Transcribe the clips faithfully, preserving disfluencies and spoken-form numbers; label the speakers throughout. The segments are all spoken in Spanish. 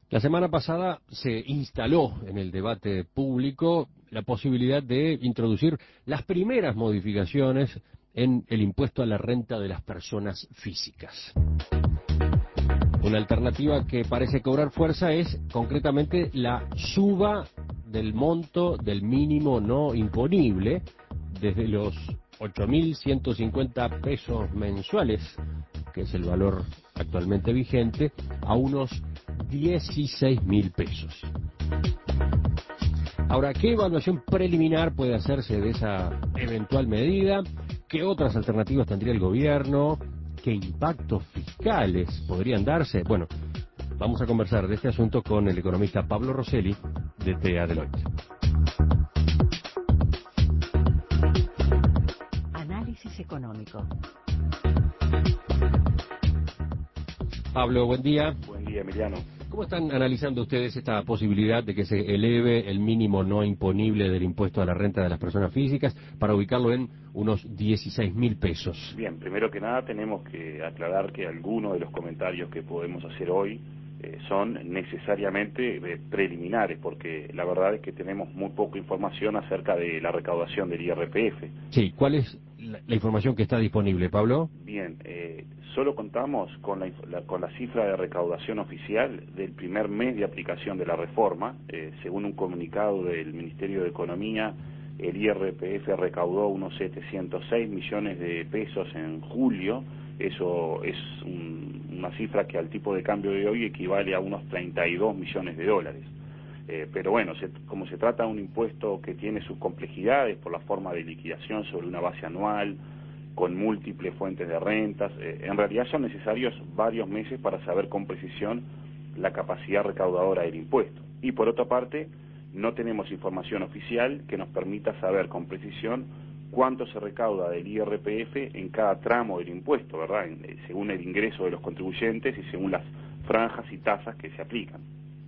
Speaker 1: La semana pasada se instaló en el debate público la posibilidad de introducir las primeras modificaciones en el impuesto a la renta de las personas físicas. Una alternativa que parece cobrar fuerza es concretamente la suba del monto del mínimo no imponible desde los ocho mil ciento cincuenta pesos mensuales, que es el valor actualmente vigente, a unos dieciséis mil pesos. Ahora, ¿qué evaluación preliminar puede hacerse de esa eventual medida? ¿Qué otras alternativas tendría el gobierno? ¿Qué impactos fiscales podrían darse? Bueno, vamos a conversar de este asunto con el economista Pablo Rosselli de T A Deloitte.
Speaker 2: Análisis económico.
Speaker 1: Pablo, buen día.
Speaker 3: Buen día, Emiliano.
Speaker 1: ¿Cómo están analizando ustedes esta posibilidad de que se eleve el mínimo no imponible del impuesto a la renta de las personas físicas para ubicarlo en unos dieciséis mil pesos?
Speaker 3: Bien, primero que nada tenemos que aclarar que algunos de los comentarios que podemos hacer hoy eh, son necesariamente eh, preliminares, porque la verdad es que tenemos muy poca información acerca de la recaudación del I R P F.
Speaker 1: Sí, ¿cuál es la, la información que está disponible, Pablo?
Speaker 3: Bien, eh, solo contamos con la, la, con la cifra de recaudación oficial del primer mes de aplicación de la reforma. Eh, según un comunicado del Ministerio de Economía, el I R P F recaudó unos setecientos seis millones de pesos en julio. Eso es un, una cifra que al tipo de cambio de hoy equivale a unos treinta y dos millones de dólares. Eh, pero bueno, se, como se trata de un impuesto que tiene sus complejidades por la forma de liquidación sobre una base anual, con múltiples fuentes de rentas, eh, en realidad son necesarios varios meses para saber con precisión la capacidad recaudadora del impuesto. Y por otra parte, no tenemos información oficial que nos permita saber con precisión cuánto se recauda del I R P F en cada tramo del impuesto, ¿verdad? En, eh, según el ingreso de los contribuyentes y según las franjas y tasas que se aplican.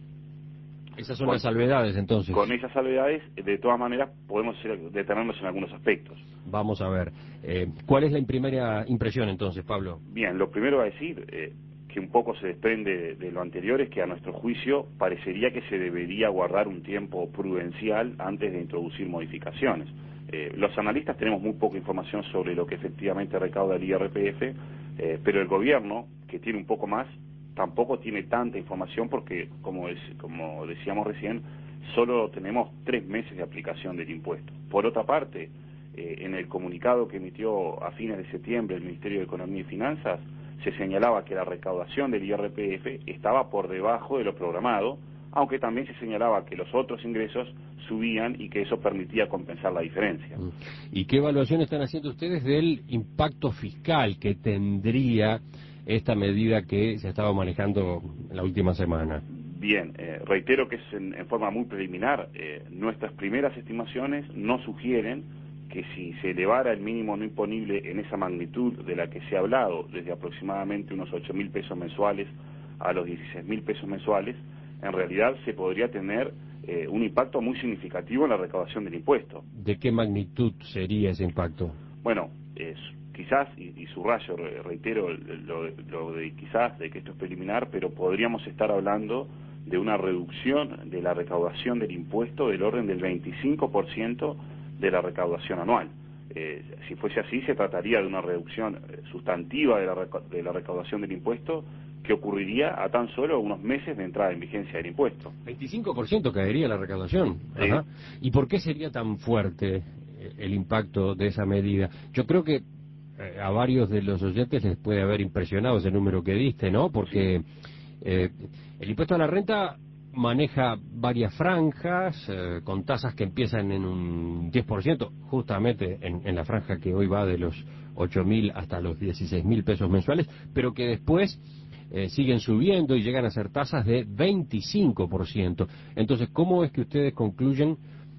Speaker 1: Esas son
Speaker 3: con,
Speaker 1: las salvedades, entonces.
Speaker 3: Con esas salvedades, de todas maneras, podemos detenernos en algunos aspectos.
Speaker 1: Vamos a ver. Eh, ¿Cuál es la primera impresión, entonces, Pablo?
Speaker 3: Bien, lo primero a decir, eh, que un poco se desprende de, de lo anterior, es que a nuestro juicio parecería que se debería guardar un tiempo prudencial antes de introducir modificaciones. Eh, los analistas tenemos muy poca información sobre lo que efectivamente recauda el I R P F, eh, pero el gobierno, que tiene un poco más, tampoco tiene tanta información porque, como, es, como decíamos recién, solo tenemos tres meses de aplicación del impuesto. Por otra parte, eh, en el comunicado que emitió a fines de septiembre el Ministerio de Economía y Finanzas, se señalaba que la recaudación del I R P F estaba por debajo de lo programado, aunque también se señalaba que los otros ingresos subían y que eso permitía compensar la diferencia.
Speaker 1: ¿Y qué evaluación están haciendo ustedes del impacto fiscal que tendría esta medida que se estaba manejando en la última semana?
Speaker 3: Bien, eh, reitero que es en, en forma muy preliminar. Eh, nuestras primeras estimaciones no sugieren que si se elevara el mínimo no imponible en esa magnitud de la que se ha hablado, desde aproximadamente unos ocho mil pesos mensuales a los dieciséis mil pesos mensuales, en realidad se podría tener eh, un impacto muy significativo en la recaudación del impuesto.
Speaker 1: ¿De qué magnitud sería ese impacto?
Speaker 3: Bueno, eh, quizás, y, y subrayo, reitero lo, lo de quizás, de que esto es preliminar, pero podríamos estar hablando de una reducción de la recaudación del impuesto del orden del veinticinco por ciento de la recaudación anual. Eh, si fuese así, se trataría de una reducción sustantiva de la, de la recaudación del impuesto que ocurriría a tan solo unos meses de entrada en vigencia del impuesto.
Speaker 1: veinticinco por ciento caería la recaudación.
Speaker 3: Sí.
Speaker 1: Ajá. ¿Y por qué sería tan fuerte el impacto de esa medida? Yo creo que eh, a varios de los oyentes les puede haber impresionado ese número que diste, ¿no? Porque eh, el impuesto a la renta maneja varias franjas, eh, con tasas que empiezan en un diez por ciento, justamente en, en la franja que hoy va de los ocho mil hasta los dieciséis mil pesos mensuales, pero que después eh, siguen subiendo y llegan a ser tasas de veinticinco por ciento. Entonces, ¿cómo es que ustedes concluyen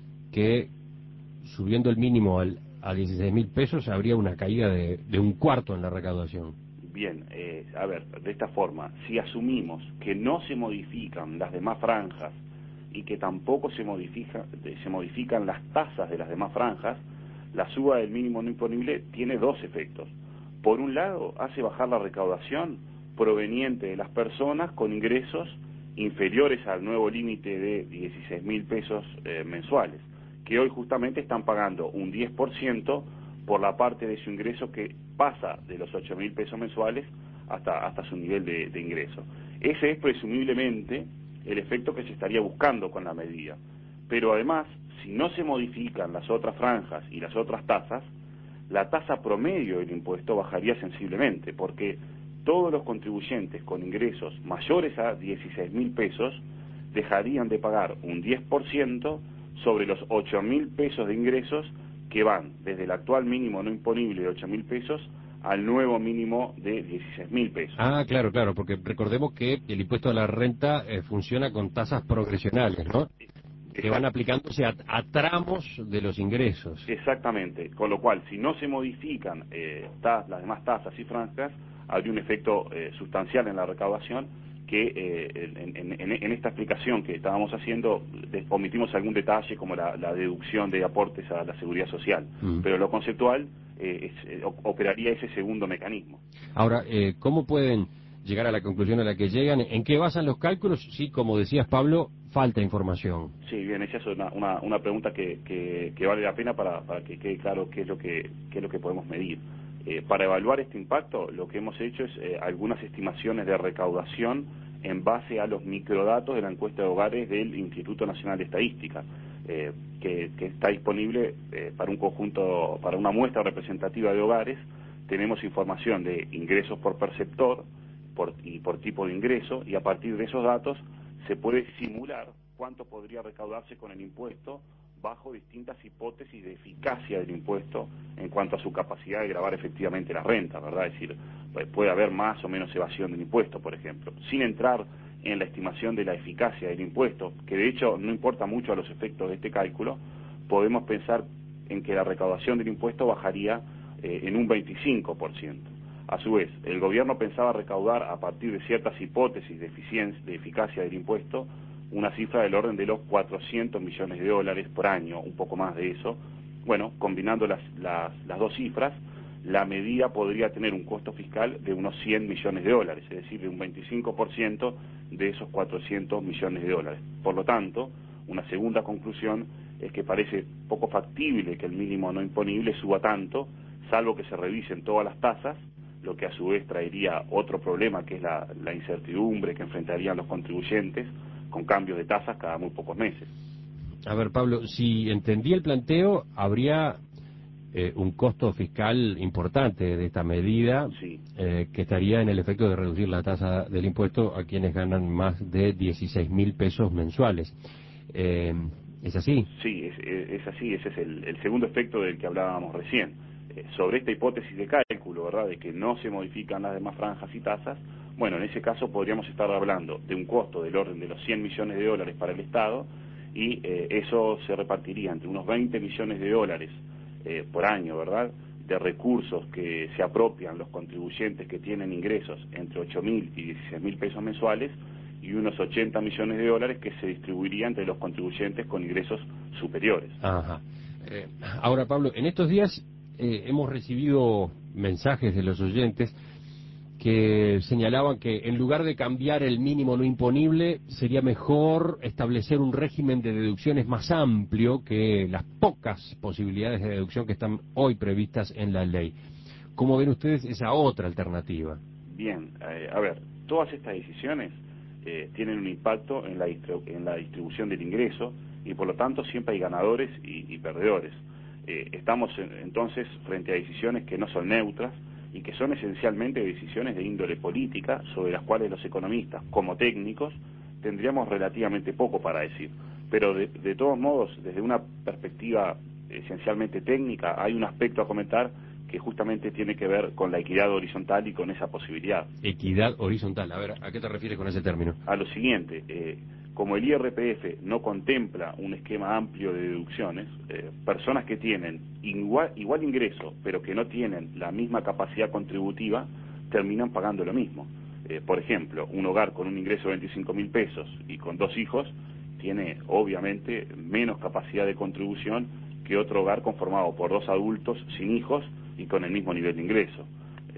Speaker 1: que subiendo el mínimo al, a dieciséis mil pesos habría una caída de, de un cuarto en la recaudación?
Speaker 3: Bien, eh, a ver, de esta forma, si asumimos que no se modifican las demás franjas y que tampoco se, modifica, se modifican las tasas de las demás franjas, la suba del mínimo no imponible tiene dos efectos. Por un lado, hace bajar la recaudación proveniente de las personas con ingresos inferiores al nuevo límite de dieciséis mil pesos eh, mensuales, que hoy justamente están pagando un diez por ciento por la parte de su ingreso que pasa de los ocho mil pesos mensuales hasta, hasta su nivel de, de ingreso. Ese es presumiblemente el efecto que se estaría buscando con la medida. Pero además, si no se modifican las otras franjas y las otras tasas, la tasa promedio del impuesto bajaría sensiblemente, porque todos los contribuyentes con ingresos mayores a dieciséis mil pesos dejarían de pagar un diez por ciento sobre los ocho mil pesos de ingresos que van desde el actual mínimo no imponible de ocho mil pesos al nuevo mínimo de dieciséis mil pesos.
Speaker 1: Ah, claro, claro, porque recordemos que el impuesto a la renta eh, funciona con tasas progresionales, ¿no? Que van aplicándose a, a tramos de los ingresos.
Speaker 3: Exactamente, con lo cual, si no se modifican eh, ta las demás tasas y franjas, habría un efecto eh, sustancial en la recaudación que eh, en, en, en esta explicación que estábamos haciendo de, omitimos algún detalle como la, la deducción de aportes a la seguridad social, mm. pero lo conceptual eh, es, eh, operaría ese segundo mecanismo.
Speaker 1: Ahora, eh, ¿cómo pueden llegar a la conclusión a la que llegan? ¿En qué basan los cálculos? Sí, como decías, Pablo, falta información.
Speaker 3: Sí, bien, esa es una, una, una pregunta que, que, que vale la pena para, para que quede claro qué es lo que, qué es lo que podemos medir. Eh, para evaluar este impacto, lo que hemos hecho es eh, algunas estimaciones de recaudación en base a los microdatos de la encuesta de hogares del Instituto Nacional de Estadística, eh, que, que está disponible eh, para un conjunto, para una muestra representativa de hogares. Tenemos información de ingresos por perceptor por, y por tipo de ingreso, y a partir de esos datos se puede simular cuánto podría recaudarse con el impuesto bajo distintas hipótesis de eficacia del impuesto en cuanto a su capacidad de gravar efectivamente la renta, ¿verdad? Es decir, puede haber más o menos evasión del impuesto, por ejemplo, sin entrar en la estimación de la eficacia del impuesto, que de hecho no importa mucho a los efectos de este cálculo. Podemos pensar en que la recaudación del impuesto bajaría eh, en un veinticinco por ciento. A su vez, el gobierno pensaba recaudar a partir de ciertas hipótesis de eficiencia, de eficacia del impuesto, una cifra del orden de los cuatrocientos millones de dólares por año, un poco más de eso. Bueno, combinando las, las, las dos cifras, la medida podría tener un costo fiscal de unos cien millones de dólares, es decir, de un veinticinco por ciento de esos cuatrocientos millones de dólares. Por lo tanto, una segunda conclusión es que parece poco factible que el mínimo no imponible suba tanto, salvo que se revisen todas las tasas, lo que a su vez traería otro problema, que es la, la incertidumbre que enfrentarían los contribuyentes con cambios de tasas cada muy pocos meses.
Speaker 1: A ver, Pablo, si entendí el planteo, habría eh, un costo fiscal importante de esta medida,
Speaker 3: sí.
Speaker 1: eh, que estaría en el efecto de reducir la tasa del impuesto a quienes ganan más de dieciséis mil pesos mensuales. Eh, ¿Es así?
Speaker 3: Sí, es, es así. Ese es el, el segundo efecto del que hablábamos recién. Eh, sobre esta hipótesis de cálculo, ¿verdad?, de que no se modifican las demás franjas y tasas, bueno, en ese caso podríamos estar hablando de un costo del orden de los cien millones de dólares para el Estado, y eh, eso se repartiría entre unos veinte millones de dólares eh, por año, ¿verdad?, de recursos que se apropian los contribuyentes que tienen ingresos entre ocho mil y dieciséis mil pesos mensuales, y unos ochenta millones de dólares que se distribuirían entre los contribuyentes con ingresos superiores.
Speaker 1: Ajá. Eh, ahora, Pablo, en estos días eh, hemos recibido mensajes de los oyentes que señalaban que en lugar de cambiar el mínimo no imponible, sería mejor establecer un régimen de deducciones más amplio que las pocas posibilidades de deducción que están hoy previstas en la ley. ¿Cómo ven ustedes esa otra alternativa?
Speaker 3: Bien, eh, a ver, todas estas decisiones eh, tienen un impacto en la, en la distribución del ingreso, y por lo tanto siempre hay ganadores y, y perdedores. Eh, estamos en, entonces frente a decisiones que no son neutras y que son esencialmente decisiones de índole política, sobre las cuales los economistas, como técnicos, tendríamos relativamente poco para decir. Pero de, de todos modos, desde una perspectiva esencialmente técnica, hay un aspecto a comentar que justamente tiene que ver con la equidad horizontal y con esa posibilidad.
Speaker 1: Equidad horizontal, a ver, ¿a qué te refieres con ese término?
Speaker 3: A lo siguiente, eh, como el I R P F no contempla un esquema amplio de deducciones, eh, personas que tienen igual, igual ingreso, pero que no tienen la misma capacidad contributiva, terminan pagando lo mismo. Eh, por ejemplo, un hogar con un ingreso de veinticinco mil pesos y con dos hijos tiene obviamente menos capacidad de contribución que otro hogar conformado por dos adultos sin hijos y con el mismo nivel de ingreso.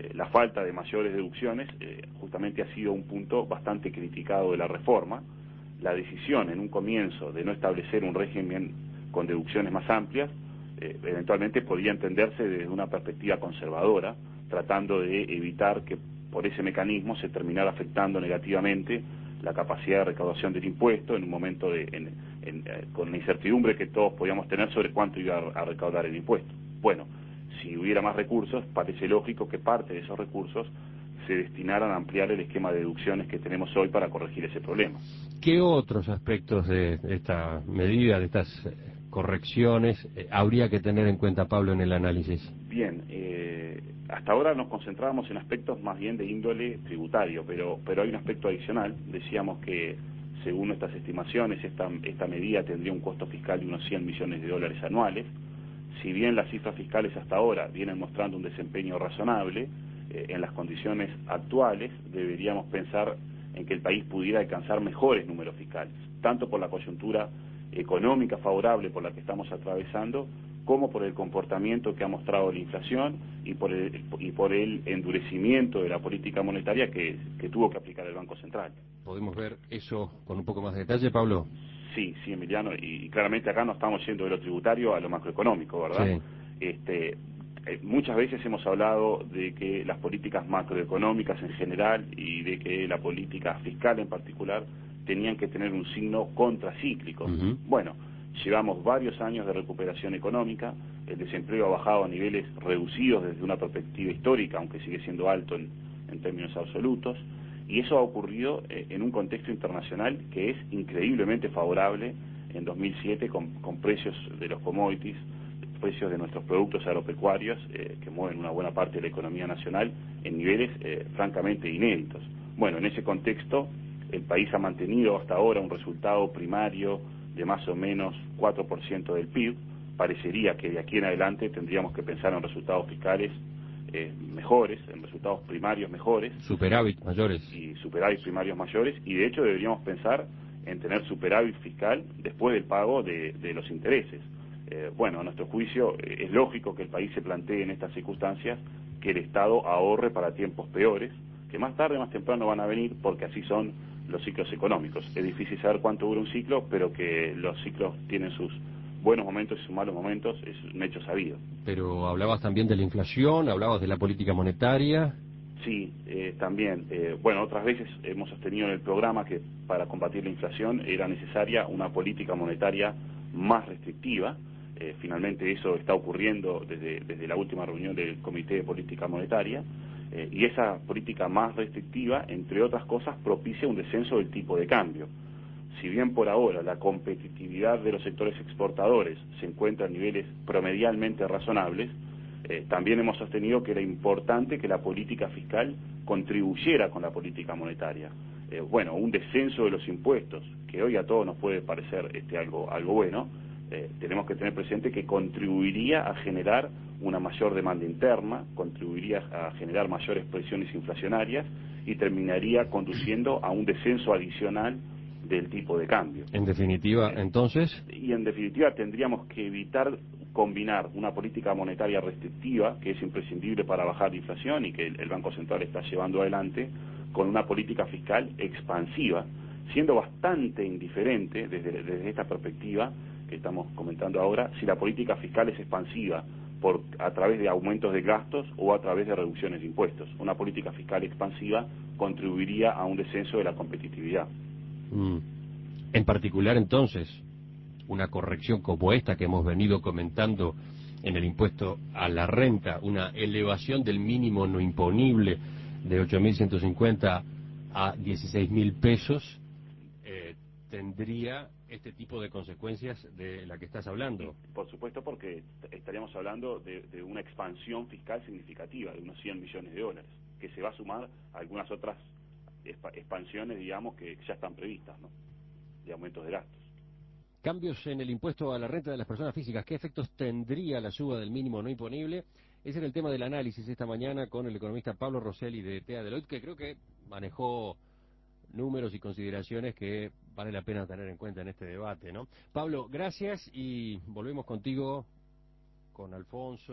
Speaker 3: Eh, la falta de mayores deducciones eh, justamente ha sido un punto bastante criticado de la reforma. La decisión en un comienzo de no establecer un régimen con deducciones más amplias, eh, eventualmente podía entenderse desde una perspectiva conservadora, tratando de evitar que por ese mecanismo se terminara afectando negativamente la capacidad de recaudación del impuesto en un momento de, en, en, eh, con la incertidumbre que todos podíamos tener sobre cuánto iba a, a recaudar el impuesto. Bueno, si hubiera más recursos, parece lógico que parte de esos recursos se destinaran a ampliar el esquema de deducciones que tenemos hoy para corregir ese problema.
Speaker 1: ¿Qué otros aspectos de esta medida, de estas correcciones, eh, habría que tener en cuenta, Pablo, en el análisis?
Speaker 3: Bien, eh, hasta ahora nos concentrábamos en aspectos más bien de índole tributario, pero, pero hay un aspecto adicional. Decíamos que, según nuestras estimaciones, esta, esta medida tendría un costo fiscal de unos cien millones de dólares anuales. Si bien las cifras fiscales hasta ahora vienen mostrando un desempeño razonable, eh, en las condiciones actuales deberíamos pensar en que el país pudiera alcanzar mejores números fiscales, tanto por la coyuntura económica favorable por la que estamos atravesando, como por el comportamiento que ha mostrado la inflación y por el, y por el endurecimiento de la política monetaria que, que tuvo que aplicar el Banco Central.
Speaker 1: ¿Podemos ver eso con un poco más de detalle, Pablo?
Speaker 3: Sí, sí, Emiliano, y claramente acá no estamos yendo de lo tributario a lo macroeconómico, ¿verdad?
Speaker 1: Sí.
Speaker 3: Este, eh, muchas veces hemos hablado de que las políticas macroeconómicas en general y de que la política fiscal en particular tenían que tener un signo contracíclico.
Speaker 1: Uh-huh.
Speaker 3: Bueno, llevamos varios años de recuperación económica, el desempleo ha bajado a niveles reducidos desde una perspectiva histórica, aunque sigue siendo alto en, en términos absolutos, y eso ha ocurrido eh, en un contexto internacional que es increíblemente favorable en dos mil siete con, con precios de los commodities, precios de nuestros productos agropecuarios eh, que mueven una buena parte de la economía nacional en niveles eh, francamente inéditos. Bueno, en ese contexto el país ha mantenido hasta ahora un resultado primario de más o menos cuatro por ciento del P I B. Parecería que de aquí en adelante tendríamos que pensar en resultados fiscales eh, mejores, en resultados primarios mejores.
Speaker 1: Superávit mayores.
Speaker 3: Y superávit primarios mayores, y de hecho deberíamos pensar en tener superávit fiscal después del pago de, de los intereses. Eh, bueno, a nuestro juicio eh, es lógico que el país se plantee en estas circunstancias que el Estado ahorre para tiempos peores, que más tarde, más temprano van a venir, porque así son los ciclos económicos. Es difícil saber cuánto dura un ciclo, pero que los ciclos tienen sus buenos momentos y sus malos momentos es un hecho sabido.
Speaker 1: Pero hablabas también de la inflación, hablabas de la política monetaria.
Speaker 3: Sí, eh, también. Eh, bueno, otras veces hemos sostenido en el programa que para combatir la inflación era necesaria una política monetaria más restrictiva. Eh, finalmente eso está ocurriendo desde, desde la última reunión del Comité de Política Monetaria. Eh, y esa política más restrictiva, entre otras cosas, propicia un descenso del tipo de cambio. Si bien por ahora la competitividad de los sectores exportadores se encuentra a niveles promedialmente razonables, eh, también hemos sostenido que era importante que la política fiscal contribuyera con la política monetaria. Eh, bueno, un descenso de los impuestos, que hoy a todos nos puede parecer este, algo, algo bueno, eh, tenemos que tener presente que contribuiría a generar una mayor demanda interna, contribuiría a generar mayores presiones inflacionarias y terminaría conduciendo a un descenso adicional del tipo de cambio.
Speaker 1: En definitiva,
Speaker 3: Eh,
Speaker 1: entonces...
Speaker 3: Y en definitiva tendríamos que evitar combinar una política monetaria restrictiva, que es imprescindible para bajar la inflación y que el, el Banco Central está llevando adelante, con una política fiscal expansiva, siendo bastante indiferente desde, desde esta perspectiva que estamos comentando ahora, si la política fiscal es expansiva por, a través de aumentos de gastos o a través de reducciones de impuestos. Una política fiscal expansiva contribuiría a un descenso de la competitividad.
Speaker 1: Mm. En particular, entonces, una corrección como esta que hemos venido comentando en el impuesto a la renta, una elevación del mínimo no imponible de ocho mil ciento cincuenta a dieciséis mil pesos, eh, tendría este tipo de consecuencias de la que estás hablando.
Speaker 3: Por supuesto, porque estaríamos hablando de, de una expansión fiscal significativa, de unos cien millones de dólares, que se va a sumar a algunas otras expansiones, digamos, que ya están previstas, ¿no?, de aumentos de gastos.
Speaker 1: Cambios en el impuesto a la renta de las personas físicas. ¿Qué efectos tendría la suba del mínimo no imponible? Ese era el tema del análisis esta mañana con el economista Pablo Rosselli de T E A Deloitte, que creo que manejó números y consideraciones que vale la pena tener en cuenta en este debate, ¿no? Pablo, gracias y volvemos contigo, con Alfonso,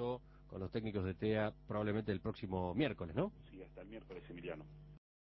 Speaker 1: con los técnicos de T E A probablemente el próximo miércoles, ¿no?
Speaker 3: Sí, hasta el miércoles, Emiliano.